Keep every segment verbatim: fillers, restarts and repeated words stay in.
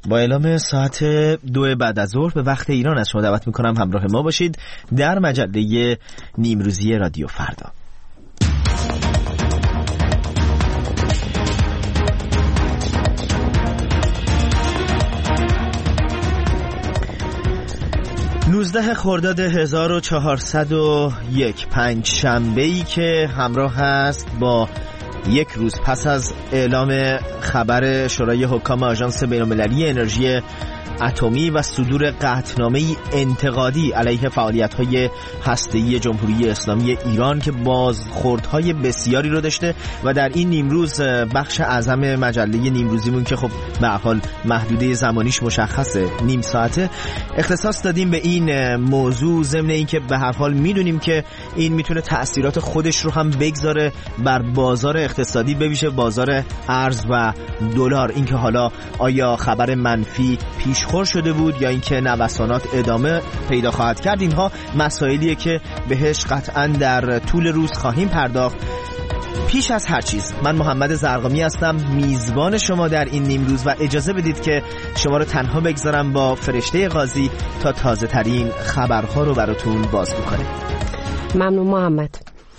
با اعلام ساعت دو بعد از ظهر به وقت ایران از شما دعوت میکنم همراه ما باشید در مجله نیمروزی رادیو فردا. نوزده خرداد هزار و چهارصد و یک، پنج شنبه‌ای که همراه است با یک روز پس از اعلام خبر شورای حکام آژانس بین‌المللی انرژی اتمی و صدور قطعنامه‌ای انتقادی علیه فعالیت‌های هسته‌ای جمهوری اسلامی ایران که بازخوردهای بسیاری رو داشته و در این نیمروز بخش اعظم مجله نیمروزیمون که خب به هر حال محدوده زمانیش مشخصه، نیم ساعته، اختصاص دادیم به این موضوع، ضمن اینکه به هر حال میدونیم که این میتونه تأثیرات خودش رو هم بگذاره بر بازار اقتصادی، بویژه بازار ارز و دلار. اینکه حالا آیا خبر منفی پیش خور شده بود یا اینکه نوسانات ادامه پیدا خواهد کرد، اینها مسائلیه که بهش قطعا در طول روز خواهیم پرداخت. پیش از هر چیز من محمد زرقامی هستم، میزبان شما در این نیمروز، و اجازه بدید که شما رو تنها بگذارم با فرشته قاضی تا تازه ترین خبرها رو براتون باز بکنه. ممنون محمد.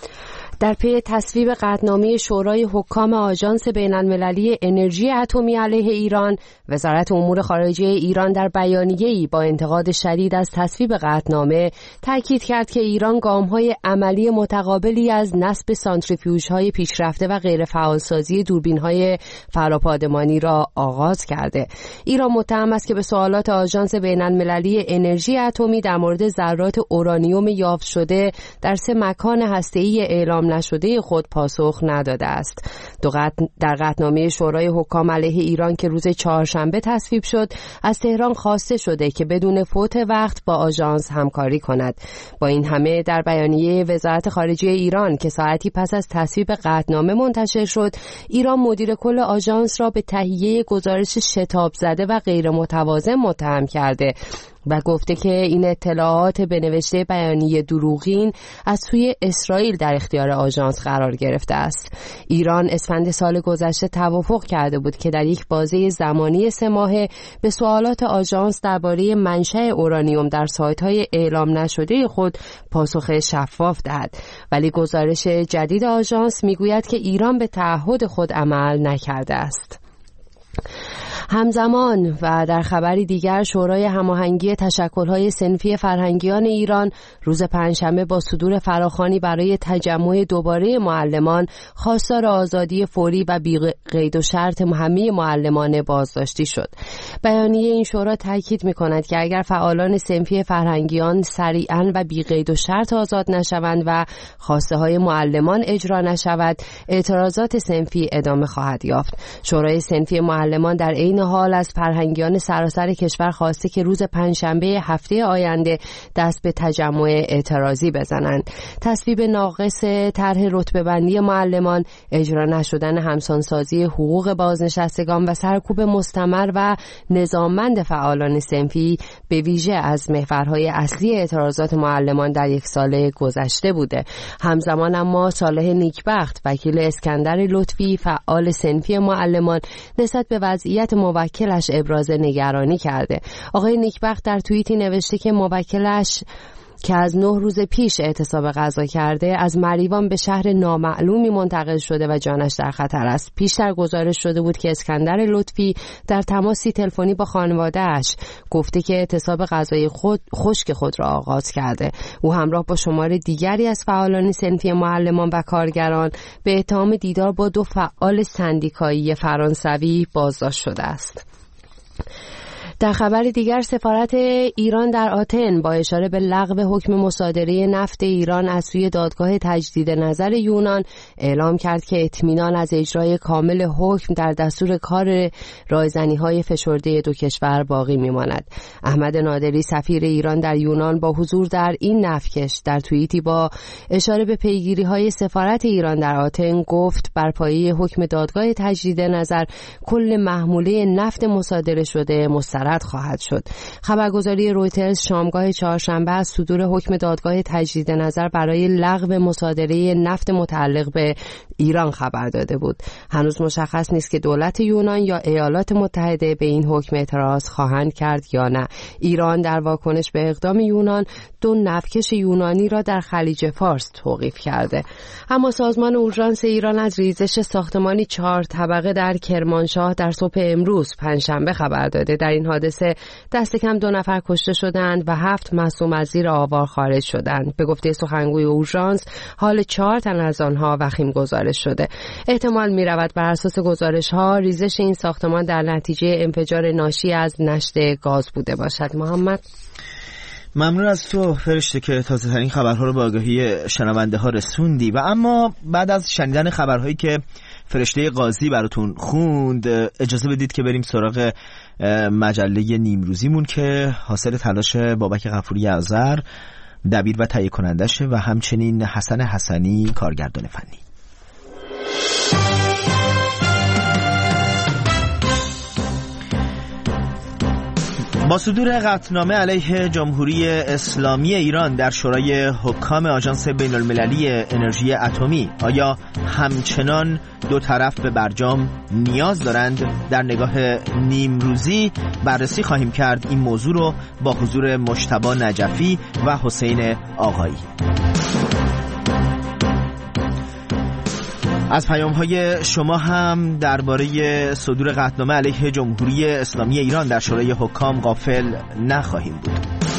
در پی تصویب قطعنامه شورای حکام آژانس بین‌المللی انرژی اتمی علیه ایران، وزارت امور خارجه ایران در بیانیه‌ای با انتقاد شدید از تصویب قطعنامه تاکید کرد که ایران گام‌های عملی متقابلی از نصب سانتریفیوژهای پیشرفته و غیرفعالسازی دوربین‌های فرابادمانی را آغاز کرده. ایران متهم است که به سوالات آژانس بین‌المللی انرژی اتمی در مورد ذرات اورانیوم یافت شده در سه مکان هسته‌ای اعلام نشده خود پاسخ نداده است. دو قطع در قطعنامه شورای حکام علیه ایران که روز چهارشنبه تصویب شد، از تهران خواسته شده که بدون فوت وقت با آژانس همکاری کند. با این همه در بیانیه وزارت خارجه ایران که ساعتی پس از تصویب قطعنامه منتشر شد، ایران مدیر کل آژانس را به تهیه گزارش شتاب زده و غیر متوازن متهم کرده و گفته که این اطلاعات به نوشته بیانیه دروغین از سوی اسرائیل در اختیار آژانس قرار گرفته است. ایران اسفند سال گذشته توافق کرده بود که در یک بازه زمانی سه ماهه به سوالات آژانس درباره منشأ اورانیوم در سایت‌های اعلام نشده خود پاسخ شفاف دهد، ولی گزارش جدید آژانس میگوید که ایران به تعهد خود عمل نکرده است. همزمان و در خبری دیگر، شورای هماهنگی تشکل‌های صنفی فرهنگیان ایران روز پنجشنبه با صدور فراخوانی برای تجمع دوباره معلمان خواستار آزادی فوری و بی قید و شرط همه معلمان بازداشتی شد. بیانیه این شورا تاکید می‌کند که اگر فعالان صنفی فرهنگیان سریعاً و بی قید و شرط آزاد نشوند و خواسته‌های معلمان اجرا نشود، اعتراضات صنفی ادامه خواهد یافت. شورای صنفی معلمان در این حال از فرهنگیان سراسر کشور خواسته که روز پنجشنبه هفته آینده دست به تجمع اعتراضی بزنند. تصویب ناقص طرح رتبه‌بندی معلمان، اجرا نشدن همسانسازی حقوق بازنشستگان و سرکوب مستمر و نظاممند فعالان صنفی به ویژه از محورهای اصلی اعتراضات معلمان در یک سال گذشته بوده. همزمان اما صالح نیکبخت، وکیل اسکندر لطفی، فعال صنفی معلمان، نسبت به وضعیت موکلش ابراز نگرانی کرده. آقای نیکبخت در توییتی نوشته که موکلش که از نه روز پیش اعتصاب غذا کرده از مریوان به شهر نامعلومی منتقل شده و جانش در خطر است. پیشتر گزارش شده بود که اسکندر لطفی در تماسی تلفنی با خانواده‌اش گفته که اعتصاب غذای خود خشک خود را آغاز کرده. او همراه با شمار دیگری از فعالان صنفی معلمان و کارگران به اتهام دیدار با دو فعال سندیکایی فرانسوی بازداشت شده است. در خبر دیگر، سفارت ایران در آتن با اشاره به لغو حکم مصادره نفت ایران از سوی دادگاه تجدید نظر یونان اعلام کرد که اطمینان از اجرای کامل حکم در دستور کار رایزنی‌های فشرده دو کشور باقی می‌ماند. احمد نادری سفیر ایران در یونان با حضور در این نفکش در توییتی با اشاره به پیگیری‌های سفارت ایران در آتن گفت بر پایه حکم دادگاه تجدید نظر کل محموله نفت مصادره شده مسترد مسترد خواهد شد. خبرگزاری رویترز شامگاه چهارشنبه از صدور حکم دادگاه تجدید نظر برای لغو مصادره نفت متعلق به ایران خبر داده بود. هنوز مشخص نیست که دولت یونان یا ایالات متحده به این حکم اعتراض خواهند کرد یا نه. ایران در واکنش به اقدام یونان دو نفتکش یونانی را در خلیج فارس توقیف کرده. اما سازمان اورژانس ایران از ریزش ساختمانی چهار طبقه در کرمانشاه در صبح امروز پنجشنبه خبر داده. در این حادثه دست کم دو نفر کشته شدند و هفت مصدوم از زیر آوار خارج شدند. به گفته سخنگوی اورژانس حال چهار تن از آنها وخیم گزارش شده. احتمال می رود بر اساس گزارش ها ریزش این ساختمان در نتیجه انفجار ناشی از نشت گاز بوده باشد. محمد، ممنون از تو فرشته که تازه ترین خبرها رو به آگاهی شنونده ها رسوندی. و اما بعد از شنیدن خبرهایی که فرشته قاضی براتون خوند، اجازه بدید که بریم سراغ مجله نیمروزیمون که حاصل تلاش بابک غفوری ازر دبیر و تهیه کنندشه و همچنین حسن حسنی کارگردان فنی. با صدور قطعنامه علیه جمهوری اسلامی ایران در شورای حکام آژانس بین المللی انرژی اتمی، آیا همچنان دو طرف به برجام نیاز دارند؟ در نگاه نیمروزی بررسی خواهیم کرد این موضوع رو با حضور مجتبی نجفی و حسین آقایی. از پیام‌های شما هم درباره صدور قطعنامه علیه جمهوری اسلامی ایران در شورای حکام غافل نخواهیم بود.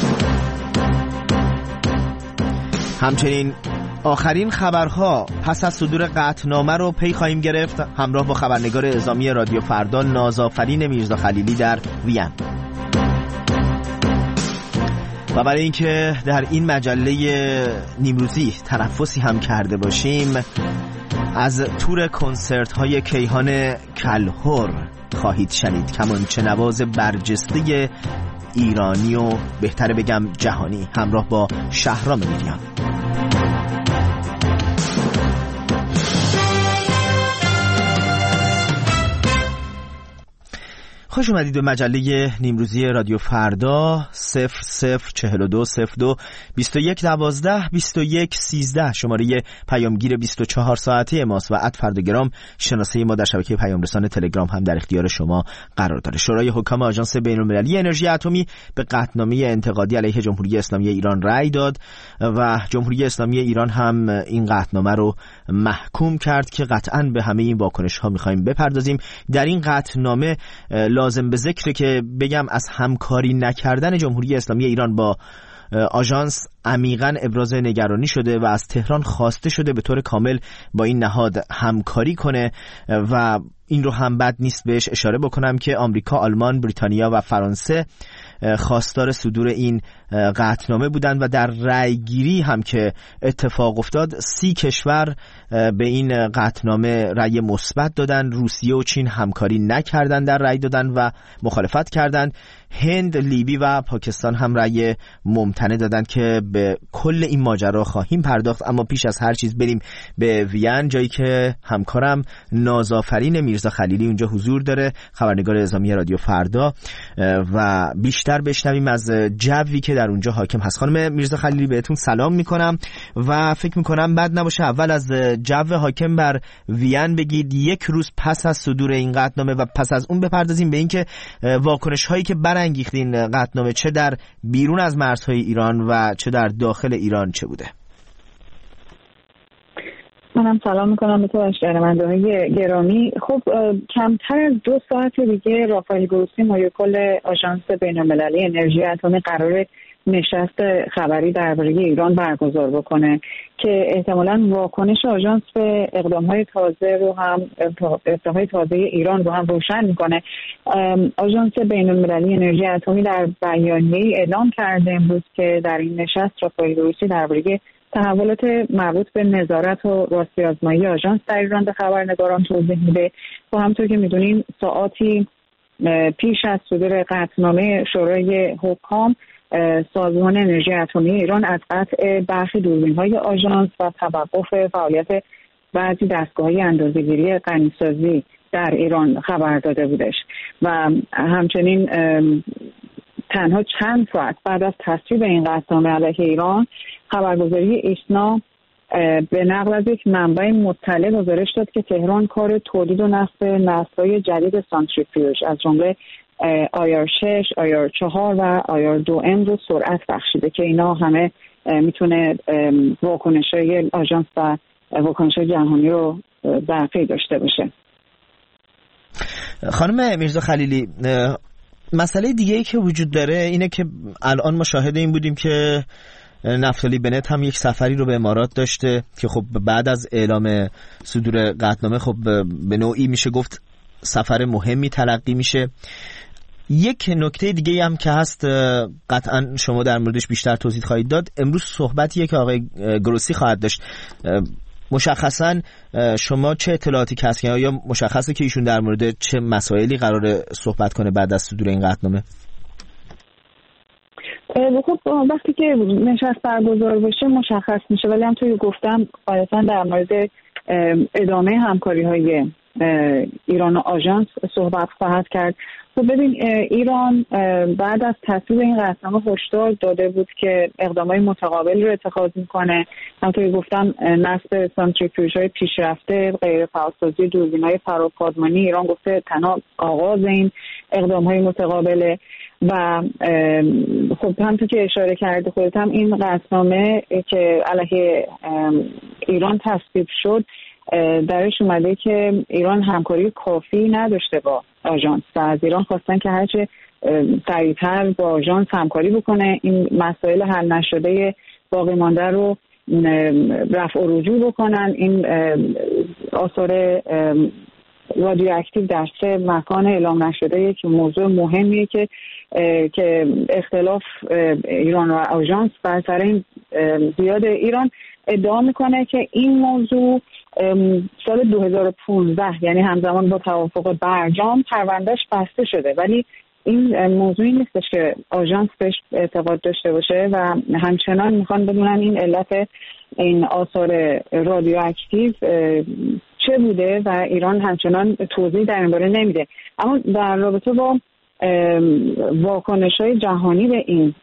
همچنین آخرین خبرها پس از صدور قطعنامه رو پی خواهیم گرفت همراه با خبرنگار اعزامی رادیو فردا نازآفرین میرزا خلیلی در وین. و برای اینکه در این مجله نیمروزی تنفسی هم کرده باشیم، از تور کنسرت های کیهان کلهر خواهید شنید، کمانچه نواز برجسته ایرانی و بهتره بگم جهانی، همراه با شهرام میریان. خوش اومدید به مجله نیمروزی رادیو فردا. صفر صفر چهل و دو صفر دو بیست و یک دوازده بیست و یک سیزده شماره پیامگیر بیست و چهار ساعته ماست و ات فرداگرام شناسه ما در شبکه پیام رسان تلگرام هم در اختیار شما قرار داره. شورای حکام آژانس بین المللی انرژی اتمی به قطعنامه انتقادی علیه جمهوری اسلامی ایران رأی داد و جمهوری اسلامی ایران هم این قطعنامه رو محکوم کرد که قطعاً به همه این واکنش ها می‌خوایم بپردازیم. در این قطعنامه لازم به ذکره که بگم از همکاری نکردن جمهوری اسلامی ایران با آژانس عمیقاً ابراز نگرانی شده و از تهران خواسته شده به طور کامل با این نهاد همکاری کنه و این رو هم بد نیست بهش اشاره بکنم که آمریکا، آلمان، بریتانیا و فرانسه خواستار صدور این قطعنامه بودند و در رأی گیری هم که اتفاق افتاد سی کشور به این قطعنامه رأی مثبت دادن. روسیه و چین همکاری نکردن در رأی دادن و مخالفت کردند. هند، لیبی و پاکستان هم رأی ممتنع دادن که به کل این ماجرا خواهیم پرداخت. اما پیش از هر چیز بریم به وین، جایی که همکارم نازآفرین میرزا خلیلی اونجا حضور داره، خبرنگار اعزامی رادیو فردا، و بیشتر بشنویم از جوی که در اونجا حاکم هست. خانم میرزا خلیلی بهتون سلام میکنم و فکر میکنم بد نباشه اول از جو حاکم بر وین بگید، یک روز پس از صدور این قطعنامه، و پس از اون بپردازیم به اینکه واکنش هایی که برانگیخت این قطعنامه چه در بیرون از مرزهای ایران و چه در داخل ایران چه بوده. منم سلام میکنم به تو و شنونده‌های گرامی. خب کمتر از دو ساعت دیگه رافائل گروسی مدیر کل آژانس بین‌المللی انرژی اتمی قراره نشست خبری درباره ایران برگزار بکنه که احتمالاً واکنش آژانس به اقدام‌های تازه رو هم اقدام‌های تازه ایران رو هم روشن میکنه. آژانس بین‌المللی انرژی اتمی در بیانیه‌ای اعلام کرده امروز که در این نشست رافائل گروسی درباره تحولات مربوط به نظارت و راستی آزمایی آژانس در ایران به خبرنگاران توضیح میده. و همونطور که میدونیم ساعاتی پیش از صدور قطعنامه شورای حکام، سازمان انرژی اتمی ایران از قطع برخی دوربین‌های آژانس و توقف فعالیت بعضی دستگاه‌های اندازه‌گیری غنیسازی در ایران خبر داده بودش و همچنین تنها چند ساعت بعد از تصویب این قطعنامه علیه ایران خبرگزاری ایسنا به نقل از یک منبع مطلع گزارش داد که تهران کار تولید و نصب نسل‌های جدید سانتریفیوژ از جمله آی آر شش، آی آر چهار و آی آر دو ام رو سرعت بخشیده که اینا همه میتونه واکنش‌های آژانس و واکنش‌های جهانی رو در پی داشته باشه. خانم میرزا خلیلی، مسئله دیگه‌ای که وجود داره اینه که الان ما شاهد این بودیم که نفتالی بنت هم یک سفری رو به امارات داشته که خب بعد از اعلام صدور قطعنامه خب به نوعی میشه گفت سفر مهمی تلقی میشه. یک نکته دیگه هم که هست قطعا شما در موردش بیشتر توضیح خواهید داد، امروز صحبتیه که آقای گروسی خواهد داشت. مشخصا شما چه اطلاعاتی کسب کردید؟ یا مشخصه که ایشون در مورد چه مسائلی قراره صحبت کنه بعد از صدور این قطعنامه؟ خب وقتی که نشست برگزار بشه مشخص میشه، ولی هم توی گفتم غالبا در مورد ادامه همکاری های ایران و آژانس صحبت خواهد کرد. خب ببین، ایران بعد از تصویب این قطعنامه هشدار داده بود که اقدامات متقابل رو اتخاذ میکنه. همونطور که گفتم نصب سانتریفیوژهای پیشرفته، غیر فعالسازی دوربین‌های فراپادمانی، ایران گفته تنها آغاز این اقدام‌های متقابله. و خب همونطور که اشاره کرده خودت هم این قطعنامه که علیه ایران تصویب شد درش اومده که ایران همکاری کافی نداشته با آژانس و از ایران خواستن که هرچه سریعتر با آژانس همکاری بکنه، این مسائل حل نشده باقی مانده رو رفع و رجوع بکنن. این آثار رادیواکتیو در سه مکان اعلام نشده یک موضوع مهمیه که که اختلاف ایران و آژانس بر سر این زیاد. ایران ادعا میکنه که این موضوع سال دو هزار و پانزده یعنی همزمان با توافق برجام پروندهش بسته شده، ولی این موضوعی نیستش که آژانس بهش اعتقاد داشته باشه و همچنان میخوان بدونن این علت این آثار رادیواکتیو چه بوده و ایران همچنان توضیح در این باره نمیده. اما در رابطه با واکنش‌های جهانی به این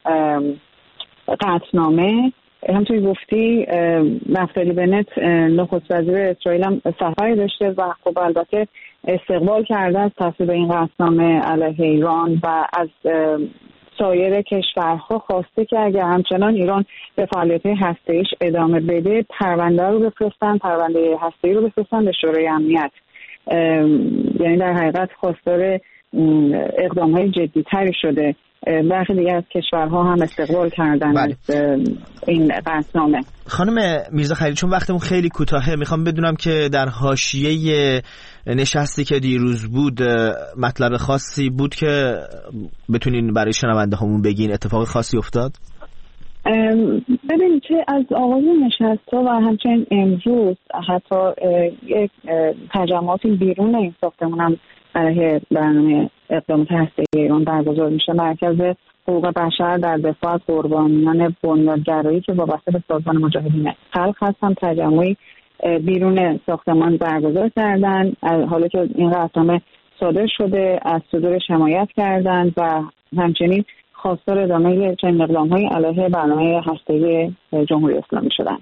قطعنامه همونطوری گفتی نفتالی بنت نخست وزیر اسرائیل هم سفری داشته و خب البته استقبال کرده از تصویب این قطعنامه علیه ایران و از سایر کشورها خواسته که اگر همچنان ایران به فعالیت‌های هسته‌ایش ادامه بده پرونده رو بفرستن، پرونده هسته‌ای رو بفرستن به شورای امنیت. یعنی در حقیقت خواستار اقدام‌های جدی‌تری شده. برخی دیگه از کشورها هم استقبال کردن بله. از این قطعنامه. خانم میرزا خلیلی، چون وقتمون خیلی کوتاهه میخوام بدونم که در حاشیه نشستی که دیروز بود مطلب خاصی بود که بتونین برای شنونده همون بگین؟ اتفاق خاصی افتاد؟ ببین که از آغاز نشست ها و همچنین امروز حتی یک تجمعاتی بیرون این ساختمون هم برای برنامه اقدامات هسته‌ای ایران برگزار میشه. مرکز حقوق بشر در دفاع از قربانیان بنیادگرایی که وابسته به سازمان مجاهدین خلق هستن تجمعی بیرون ساختمان برگزار کردن. حالا که این قطعنامه صادر شده از صدورش حمایت کردند و همچنین خواستار ادامه چنین اقدام‌های علیه برنامه هسته‌ای جمهوری اسلامی شدن.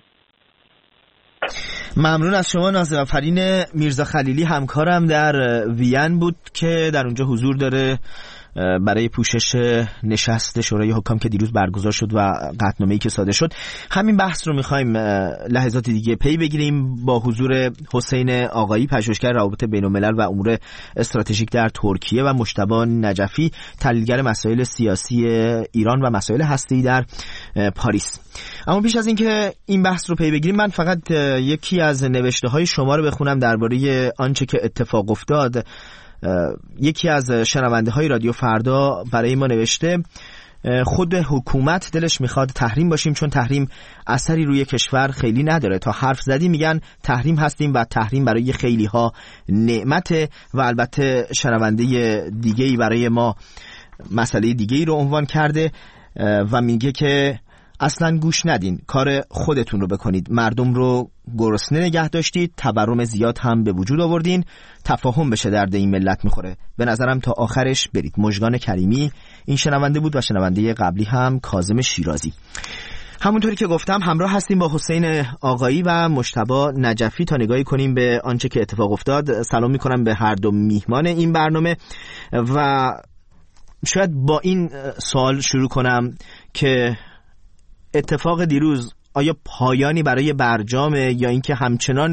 ممنون از شما ناظر آفرین. میرزا خلیلی همکارم در وین بود که در اونجا حضور داره برای پوشش نشست شورای حکام که دیروز برگزار شد و قطعنامه‌ای که صادر شد. همین بحث رو می‌خوایم لحظات دیگه پی بگیریم با حضور حسین آقایی، پژوهشگر روابط بین‌الملل و امور استراتژیک در ترکیه و مجتبی نجفی، تحلیلگر مسائل سیاسی ایران و مسائل هسته‌ای در پاریس. اما پیش از اینکه این بحث رو پی بگیریم من فقط یکی از نوشته‌های شما رو بخونم درباره آنچه که اتفاق افتاد. یکی از شنونده های رادیو فردا برای ما نوشته خود حکومت دلش میخواد تحریم باشیم چون تحریم اثری روی کشور خیلی نداره. تا حرف زدی میگن تحریم هستیم و تحریم برای خیلی ها نعمته. و البته شنونده دیگه‌ای برای ما مسئله دیگه‌ای رو عنوان کرده و میگه که اصلا گوش ندین، کار خودتون رو بکنید، مردم رو گرسنه نگه داشتید، تورم زیاد هم به وجود آوردین، تفاهم بشه درد این ملت میخوره. به نظرم تا آخرش برید. مژگان کریمی این شنونده بود و شنونده قبلی هم کاظم شیرازی. همونطوری که گفتم همراه هستیم با حسین آقایی و مجتبی نجفی تا نگاهی کنیم به آنچه که اتفاق افتاد. سلام میکنم به هر دو میهمان این برنامه و شاید با این سوال شروع کنم که اتفاق دیروز آیا پایانی برای برجامه یا اینکه همچنان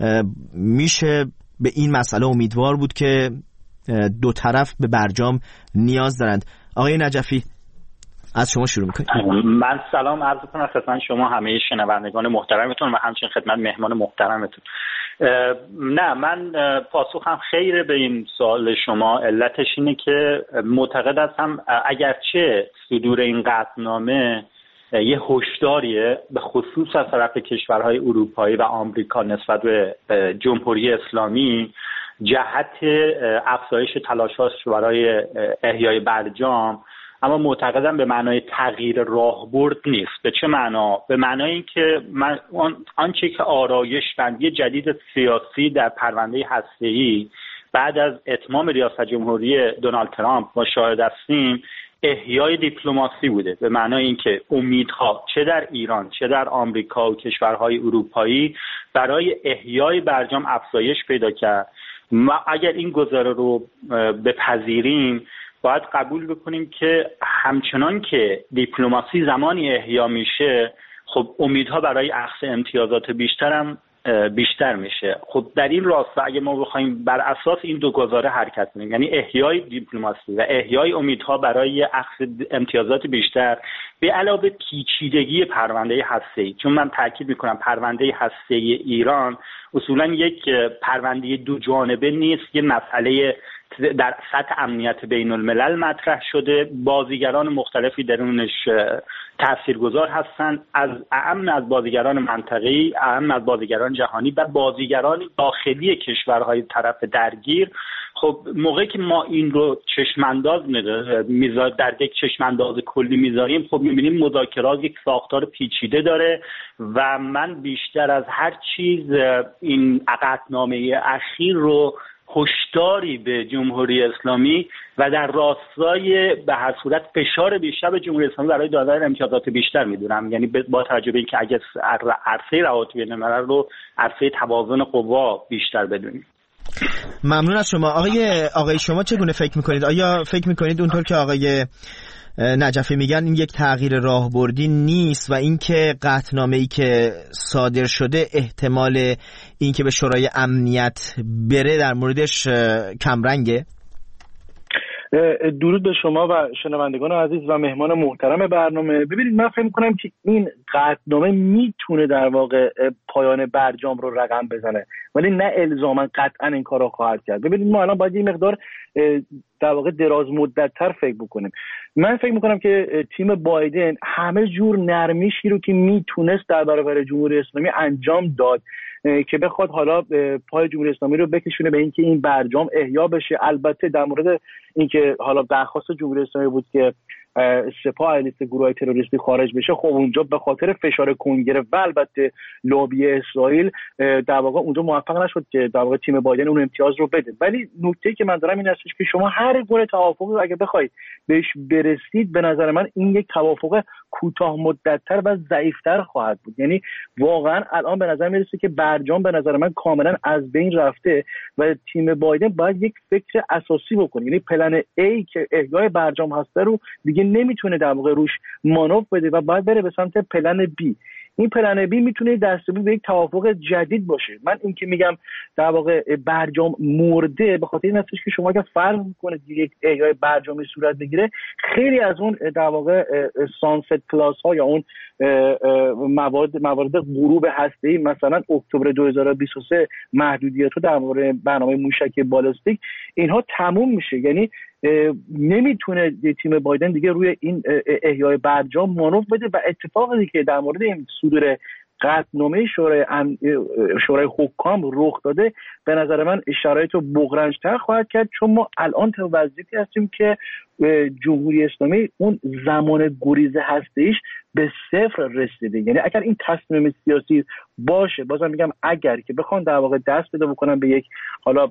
میشه به این مسئله امیدوار بود که دو طرف به برجام نیاز دارند؟ آقای نجفی از شما شروع میکنید. من سلام عرض کنم خدمت شما همه شنوندگان محترمتون و همچنین خدمت مهمان محترمتون. نه من پاسخم خیره به این سوال شما. علتش اینه که معتقد هستم اگرچه صدور این قطعنامه یه هشداریه به خصوص از طرف کشورهای اروپایی و آمریکا نسبت به جمهوری اسلامی جهت افزایش تلاش‌هاش برای احیای برجام، اما معتقدم به معنای تغییر راهبرد نیست. به چه معنا؟ به معنای اینکه من آنچه که آرایش بندی جدید سیاسی در پرونده هسته‌ای بعد از اتمام ریاست جمهوری دونالد ترامپ ما شاهد هستیم احیای دیپلماسی بوده. به معنای اینکه امیدها چه در ایران چه در آمریکا و کشورهای اروپایی برای احیای برجام افزایش پیدا کرد. ما اگر این گزاره رو بپذیریم باید قبول بکنیم که همچنان که دیپلماسی زمانی احیا میشه خب امیدها برای اخذ امتیازات بیشتر هم بیشتر میشه. خب در این راستا اگه ما بخوایم بر اساس این دو گزاره حرکت کنیم، یعنی احیای دیپلماسی و احیای امیدها برای اخذ امتیازات بیشتر به علاوه پیچیدگی پرونده هسته‌ای، چون من تاکید میکنم پرونده هسته‌ای ایران اصولا یک پرونده دو جانبه نیست، یه مسئله در سطح امنیت بین الملل مطرح شده، بازیگران مختلفی درونش تاثیرگذار هستند، از اهم از بازیگران منطقه‌ای، اهم از بازیگران جهانی و بازیگران داخلی کشورهای طرف درگیر. خب موقعی که ما این رو چشمانداز میذاریم در یک چشمانداز کلی میذاریم، خب میبینیم مذاکرات یک ساختار پیچیده داره و من بیشتر از هر چیز این عقدنامه اخیر رو هشداری به جمهوری اسلامی و در راستای به هر صورت فشار بیشتر به جمهوری اسلامی برای دادن امتیازات بیشتر میدونم. یعنی با توجه به اینکه اگه عرصه روابط بین الملل رو عرصه توازن قوا بیشتر بدونیم. ممنون از شما. آقای آقای شما چگونه فکر میکنید؟ آیا فکر میکنید اونطور که آقای نجفی میگن این یک تغییر راهبردی نیست و اینکه قطعنامه‌ای که صادر شده احتمال اینکه به شورای امنیت بره در موردش کمرنگه؟ درود به شما و شنوندگان عزیز و مهمان محترم برنامه. ببینید من فکر می‌کنم که این قطعنامه میتونه در واقع پایان برجام رو رقم بزنه، ولی نه الزاما قطعا این کارو خواهد کرد. ببینید ما الان باید یه مقدار در واقع دراز مدت‌تر فکر بکنیم. من فکر می‌کنم که تیم بایدن همه جور نرمیشی رو که میتونست در برابر جمهوری اسلامی انجام داد که بخواد حالا پای جمهوری اسلامی رو بکشونه به اینکه این برجام احیا بشه. البته در مورد اینکه حالا درخواست جمهوری اسلامی بود که سپاه از لیست گروه‌های تروریستی خارج بشه، خب اونجا به خاطر فشار کنگره و البته لابی اسرائیل در واقع اونجا موفق نشد که در واقع تیم بایدن اون امتیاز رو بده. ولی نکته‌ای که من دارم این هستش که شما هر گونه توافقی رو اگه بخواید بهش برسید، به نظر من این یک توافق کوتاه مدت‌تر و ضعیف‌تر خواهد بود. یعنی واقعا الان به نظر میرسه که برجام به نظر من کاملا از بین رفته و تیم بایدن باید یک فکر اساسی بکنه. یعنی پلن A که احیای برجام هست رو دیگه نمیتونه در واقع روش مانور بده و باید بره به سمت پلن بی. این پلن بی میتونه دستیابی به یک توافق جدید باشه. من این که میگم در واقع برجام مرده به خاطر این هستش که شما اگه فرض کنید یک احیای برجامی صورت بگیره، خیلی از اون در واقع سانست کلاس ها یا اون موارد موارد غروب هسته‌ای، مثلا اکتبر دو هزار و بیست و سه محدودیت‌ها در مورد برنامه موشک بالستیک، اینها تموم میشه. یعنی نمیتونه تیم بایدن دیگه روی این احیای برجام مانور بده و اتفاقی که در مورد این صدور قطعنامه شورای شورای حکام رخ داده به نظر من شرایط رو بغرنج‌تر خواهد کرد، چون ما الان تو وضعیتی هستیم که جمهوری اسلامی اون زمان گریز هسته‌ایش به صفر رسیده. یعنی اگر این تصمیم سیاسی باشه، بازم میگم اگر که بخوان در واقع دست پیدا بکنن به یک حالا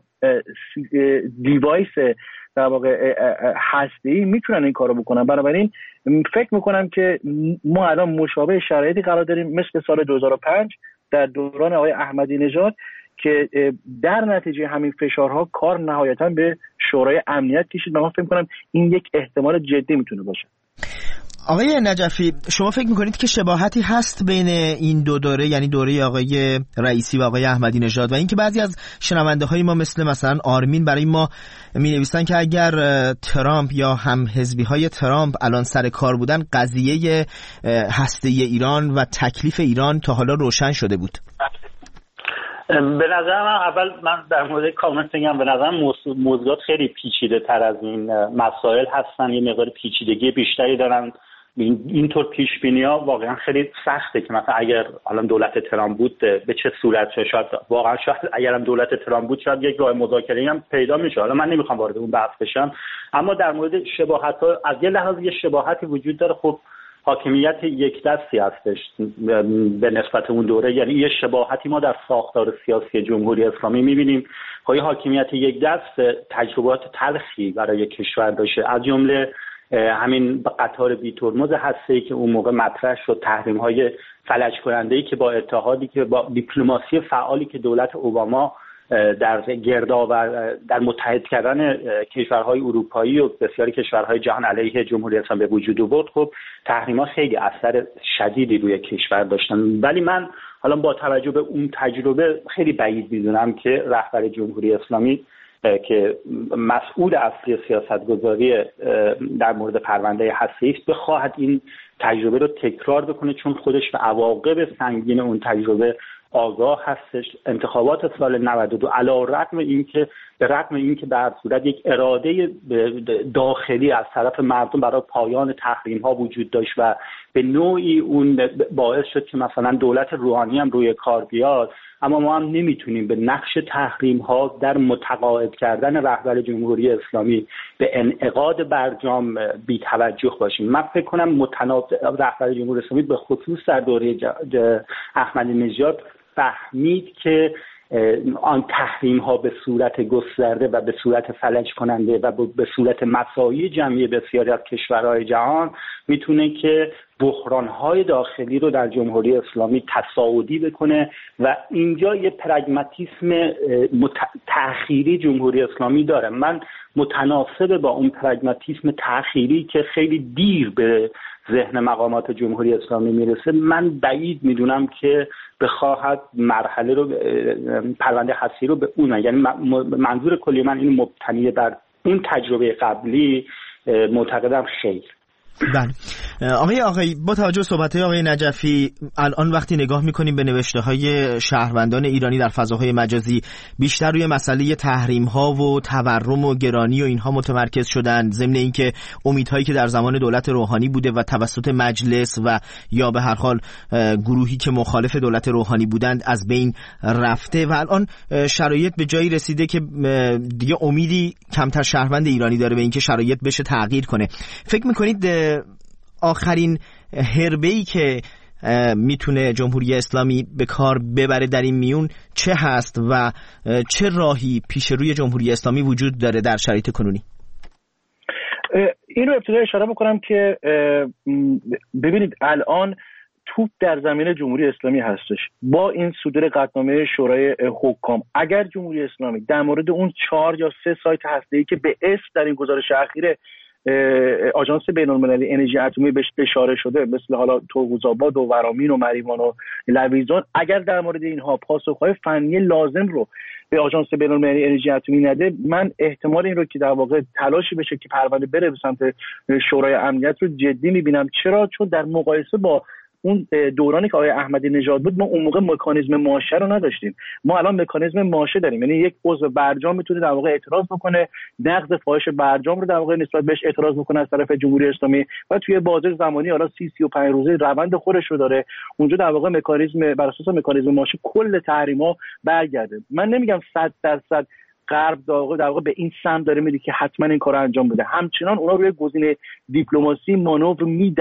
دیوایس در واقع هسته‌ای، میتونن این کارو بکنن. بنابراین فکر میکنم که ما الان مشابه شرایطی قرار داریم مثل سال دو هزار و پنج در دوران آقای احمدی نژاد که در نتیجه همین فشارها کار نهایتاً به شورای امنیت کشید و من فکر میکنم این یک احتمال جدی میتونه باشه. آقای نجفی، شما فکر میکنید که شباهتی هست بین این دو دوره، یعنی دوره آقای رئیسی و آقای احمدی نژاد، و اینکه بعضی از شنونده های ما مثل مثلا آرمین برای ما می نویسن که اگر ترامپ یا هم حزبی های ترامپ الان سر کار بودن، قضیه هسته‌ای ایران و تکلیف ایران تا حالا روشن شده بود؟ به نظر من اول من در مورد کامنت بگم، به نظر موضوعات خیلی پیچیده تر از این مسائل هستن، یه مقدار پیچیدگی بیشتری دارن. اینطور پیش بینی ها واقعا خیلی سخته که مثلا اگر الان دولت ترامپ بود به چه صورت شاید، واقعا شاید اگرم دولت ترامپ بود شاید یک راه مذاکره هم پیدا میشه. حالا من نمیخوام وارد اون بحث بشم، اما در مورد شباهت ها از یه لحاظ یه شباهتی وجود داره. خب حاکمیت یک دستی هستش به نسبت اون دوره، یعنی یه شباهتی ما در ساختار سیاسی جمهوری اسلامی می‌بینیم. خب حاکمیت یک دست تجربات تلخی برای کشور داشته، از جمله همین قطار بی ترمز هسته‌ای که اون موقع مطرح شد، تحریم‌های فلج کننده‌ای که با اتحادی که با دیپلماسی فعالی که دولت اوباما در گردآور در متحد کردن کشورهای اروپایی و بسیاری کشورهای جهان علیه جمهوری اسلامی به وجود آورد. خب تحریم‌ها خیلی اثر شدیدی روی کشور داشتن، ولی من حالا با توجه به اون تجربه خیلی بعید می‌دونم که رهبر جمهوری اسلامی که مسئول اصلی سیاستگذاری در مورد پرونده هسته‌ای است بخواهد این تجربه رو تکرار بکنه، چون خودش به عواقب سنگین اون تجربه آگاه هستش. انتخابات سال نود و دو علی‌رغم اینکه به رغم اینکه در صورت یک اراده داخلی از طرف مردم برای پایان تحریم ها وجود داشت و به نوعی اون باعث شد که مثلا دولت روحانی هم روی کار بیاد، اما ما هم نمیتونیم به نقش تحریم ها در متقاعد کردن رهبر جمهوری اسلامی به انعقاد برجام بی توجه باشیم. من فکر کنم متناقض رهبر جمهوری اسلامی به خصوص در دوره احمدی نژاد فهمید که آن تحریم ها به صورت گسترده و به صورت فلج کننده و به صورت مساوی جمعی بسیاری از کشورهای جهان میتونه که بحران های داخلی رو در جمهوری اسلامی تصاعدی بکنه و اینجا یه پرگماتیسم تأخیری جمهوری اسلامی داره. من متناسب با اون پرگماتیسم تأخیری که خیلی دیر به ذهن مقامات جمهوری اسلامی میرسه، من بعید میدونم که بخواهد مرحله رو پرونده هستی رو به اون، یعنی منظور کلی من این مبتنی بر اون تجربه قبلی معتقدم خیر. بله آقای آقای با توجه به صحبت‌های آقای نجفی، الان وقتی نگاه می‌کنیم به نوشته‌های شهروندان ایرانی در فضاهای مجازی، بیشتر روی مسئله تحریم‌ها و تورم و گرانی و اینها متمرکز شدن، ضمن اینکه امیدهایی که در زمان دولت روحانی بوده و توسط مجلس و یا به هر حال گروهی که مخالف دولت روحانی بودند از بین رفته و الان شرایط به جایی رسیده که دیگه امیدی کمتر شهروند ایرانی داره به اینکه شرایط بشه تغییر کنه. فکر می‌کنید آخرین حربه‌ای که میتونه جمهوری اسلامی به کار ببره در این میون چه هست و چه راهی پیش روی جمهوری اسلامی وجود داره در شرایط کنونی؟ این رو ابتدا اشاره بکنم که ببینید الان توپ در زمین جمهوری اسلامی هستش. با این صدور قطعنامه شورای حکام، اگر جمهوری اسلامی در مورد اون چهار یا سه سایت هسته‌ای که به اسم در این گزارش اخیر آژانس بین‌المللی انرژی اتمی بهش اشاره شده، مثل حالا توغوزآباد و ورامین و مریوان و لویزان، اگر در مورد اینها پاسخهای فنی لازم رو به آژانس بین‌المللی انرژی اتمی نده، من احتمال این رو که در واقع تلاشی بشه که پرونده بره به سمت شورای امنیت رو جدی می‌بینم. چرا؟ چون در مقایسه با اون دورانی که آقای احمدی نژاد بود ما اون موقع مکانیزم ماشه رو نداشتیم. ما الان مکانیزم ماشه داریم، یعنی یک عضو برجام میتونه در واقع اعتراض بکنه، نقض فاحش برجام رو در واقع نسبت بهش اعتراض بکنه از طرف جمهوری اسلامی و توی بازه زمانی حالا سی سی و پنج روزه روند خودش رو داره. اونجا در واقع مکانیزم بر اساس مکانیزم ماشه کل تحریم‌ها برگرده. من نمیگم صد درصد غرب در واقع در واقع به این سمت داره میره که حتما این کارو انجام بده، همچنان اونا روی گزینه دیپلماسی مانور میدن،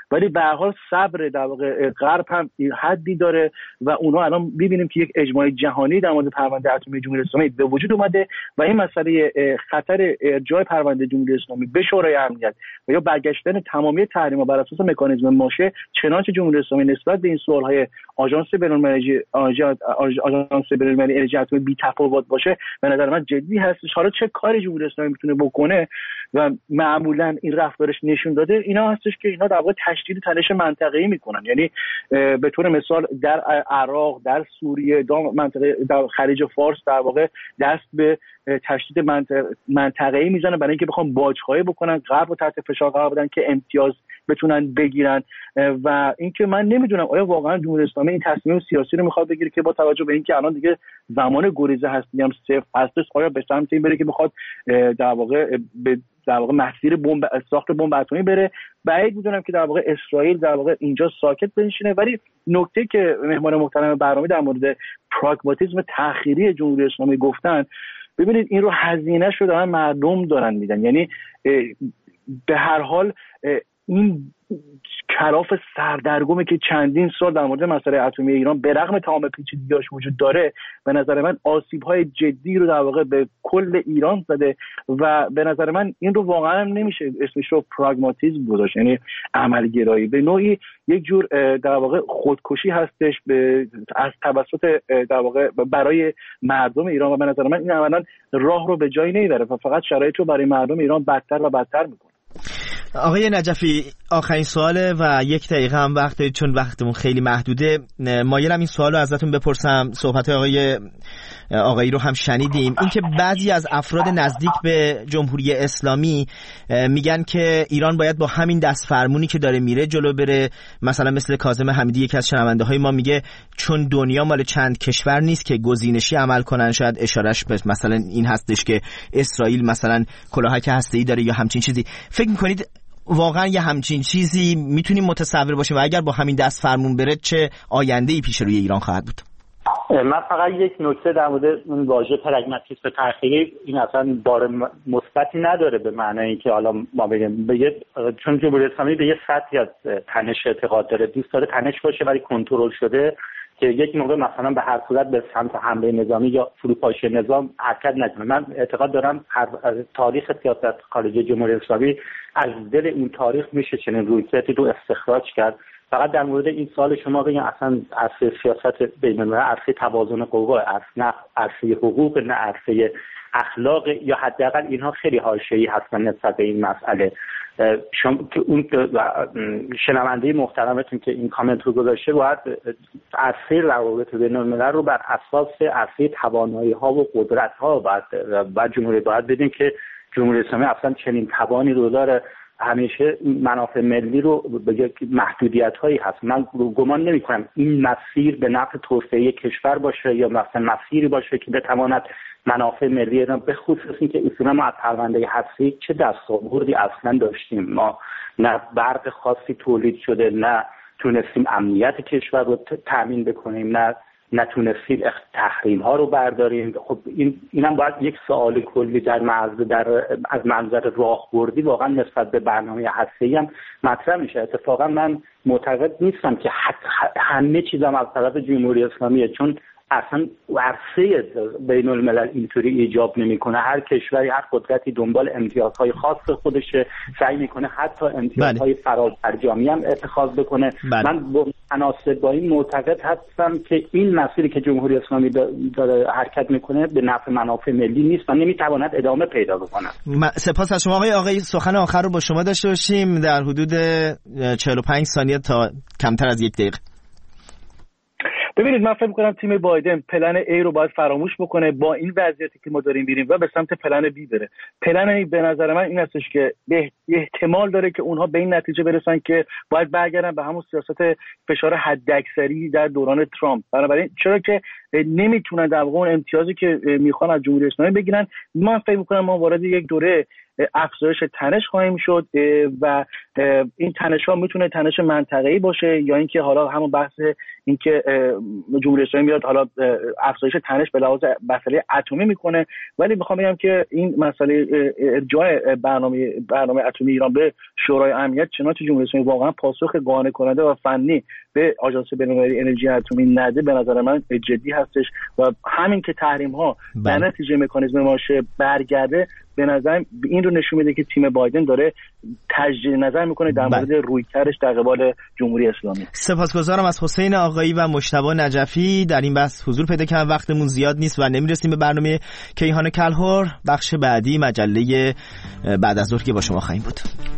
ولی به هر حال صبر در واقع غرب هم حدی داره و اونها الان می‌بینیم که یک اجماع جهانی در مورد پرونده اتمی جمهوری اسلامی به وجود اومده و این مسئله خطر ارجاع پرونده جمهوری اسلامی به شورای امنیت و یا برگشتن تمامی تحریم‌ها بر اساس مکانیزم ماشه، چنانچه جمهوری اسلامی نسبت به این سوال‌های آژانس بین‌المللی آژانس بین‌المللی انرژی اتمی بی‌تفاوت باشه، به نظر من جدی هستش. حالا چه کاری جمهوری اسلامی میتونه بکنه و معمولا این رفتارش نشون داده اینا هستش که اینا در واقع تشدید تنش منطقه‌ای میکنن. یعنی به طور مثال در عراق، در سوریه، در منطقه در خلیج فارس در واقع دست به تشدید منطقه‌ای میزنن برای اینکه بخوام باج‌خواهی بکنن، غرب رو تحت فشار قرار بدن که امتیاز بتونن بگیرن. و اینکه من نمیدونم آیا واقعا جمهوری اسلامی این تصمیم سیاسی رو میخواد بگیره که با توجه به اینکه الان دیگه زمان گریزه هستی هم صفر هستش، آیا به سمت این بره که بخواد در واقع به در واقع مسیر بمب ساخت بمب اتمی بره. بعید میدونم که در واقع اسرائیل در واقع اینجا ساکت بنشینه. ولی نکته که مهمان محترم برنامه در مورد پراگماتیسم تأخیری جمهوری اسلامی گفتن، ببینید این رو هزینه شو دارن مردم دارن میدن. یعنی به هر حال این کلاف سردرگمی که چندین سال در مورد مسئله اتمی ایران به رغم تمام پیچیدگی‌هاش وجود داره، به نظر من آسیب‌های جدی رو در واقع به کل ایران زده و به نظر من این رو واقعا نمیشه اسمش رو پراگماتیسم گذاشت، یعنی عملگرایی. به نوعی یک جور در واقع خودکشی هستش به از توسط در واقع برای مردم ایران و به نظر من این عملاً راه رو به جایی نمیبره و فقط شرایط رو برای مردم ایران بدتر و بدتر میکنه. آقای نجفی، آخرین سواله و یک دقیقه هم وقت دارید چون وقتمون خیلی محدوده. مایلم این سوال رو ازتون بپرسم، صحبت آقای آقایی رو هم شنیدیم، اینکه بعضی از افراد نزدیک به جمهوری اسلامی میگن که ایران باید با همین دست فرمونی که داره میره جلو بره. مثلا مثل کاظم حمیدی، یکی از شنونده های ما، میگه چون دنیا مال چند کشور نیست که گزینشی عمل کنن. شاید اشارهش به مثلا این هستش که اسرائیل مثلا کلاهک هسته‌ای داره یا همچین چیزی. فکر میکنید واقعا یه همچین چیزی میتونیم متصور باشیم و اگر با همین دست فرمون بره چه آینده‌ای پیش روی ایران خواهد بود؟ من فقط یک نکته در مورد اون واژه پراگماتیسم تأخیری، این اصلا بار مثبتی نداره به معنی اینکه حالا ما بگیم به چون جمهوری اسلامی به یه سطحی از تنش اعتقاد داره، دوست داره تنش باشه ولی کنترل شده، که یک موقع مثلا به هر صورت به سمت حمله نظامی یا فروپاشی نظام حرکت نکنه. من اعتقاد دارم هر تاریخ سیاست خارجی جمهوری اسلامی از دل اون تاریخ میشه چنین رویکردی رو استخراج کرد. فقط در مورد این سوال شما بگم اصلا عرصه سیاست بین‌المللی عرصه توازن قوا، نه عرصه حقوق، نه عرصه اخلاق، یا حداقل اینها خیلی حاشیه‌ای هستن نسبت به این مسئله. شما که اون شنونده محترمتون که این کامنت رو گذاشته باید عرصه روابط بین‌الملل رو بر اساس عرصه توانایی‌ها و قدرت‌ها باید و جمهوری باید بدین که جمهوری اسلامی اصلا چنین توانی رو داره. همیشه منافع ملی رو به محدودیت‌هایی هست. من گمان نمی‌کنم این مسیر به نفع توسعه کشور باشه یا مثلا مسیری باشه که بتواند منافع ملی را به خصوص اینکه اصولا ما از پرونده هستی چه دستاوردی اصلا داشتیم. ما نه برق خاصی تولید شده، نه تونستیم امنیت کشور رو تامین بکنیم، نه نتونستیم تحریم ها رو برداریم. خب این اینم باید یک سوال کلی در معرض در از منظر راهبردی واقعا نسبت به برنامه هسته‌ای هم مطرح میشه. اتفاقا من معتقد نیستم که همه چیزام از طرف جمهوری اسلامیه، چون اصلا عرصه بین الملل اینطوری ایجاب نمیکنه. هر کشوری، هر قدرتی دنبال امتیازهای خاص خودشه، سعی میکنه حتی امتیازهای فرابرجامی هم اتخاذ بکنه. بله. من با مناسب با این معتقد هستم که این مسیری که جمهوری اسلامی داره حرکت میکنه به نفع منافع ملی نیست و نمیتواند ادامه پیدا بکنه. سپاس از شما آقای آقای سخن آخر رو با شما داشته باشیم در حدود چهل و پنج ثانیه تا کمتر از یک دقیقه. ببینید من فکر می‌کنم تیم بایدن پلن A رو باید فراموش بکنه، با این وضعیتی که ما داریم میریم و به سمت پلن B بره. پلن A به نظر من این هستش که احتمال داره که اونها به این نتیجه برسن که باید برگردن به همون سیاست فشار حداکثری در دوران ترامپ. بنابراین چرا که نمیتونن در واقع اون امتیازی که میخوان از جمهوری اسلامی بگیرن، من فکر می‌کنم ما وارد یک دوره افزایش تنش خواهیم شد و این تنش ها میتونه تنش منطقه‌ای باشه یا اینکه حالا همون بحث اینکه جمهوری اسلامی میاد حالا افزایش تنش به لحاظ مسئله اتمی میکنه. ولی میخوام بگم که این مسئله ارجاع برنامه برنامه اتمی ایران به شورای امنیت چنانچه جمهوری اسلامی واقعا پاسخ قانع کننده و فنی به آژانس بین‌المللی انرژی اتمی نده به نظر من جدی هستش و همین که تحریم ها در نتیجه مکانیزم ماشه برگرده به نظر این رو نشون میده که تیم بایدن داره تجدید نظر میکنه در مورد رویکردش در قبال جمهوری اسلامی. سپاسگزارم از حسین آقایی و مجتبی نجفی. در این بحث حضور پیدا کردن، وقتمون زیاد نیست و نمیرسیم به برنامه کیهان کلهر. بخش بعدی مجله بعد از ظهر که با شما خواهیم بود.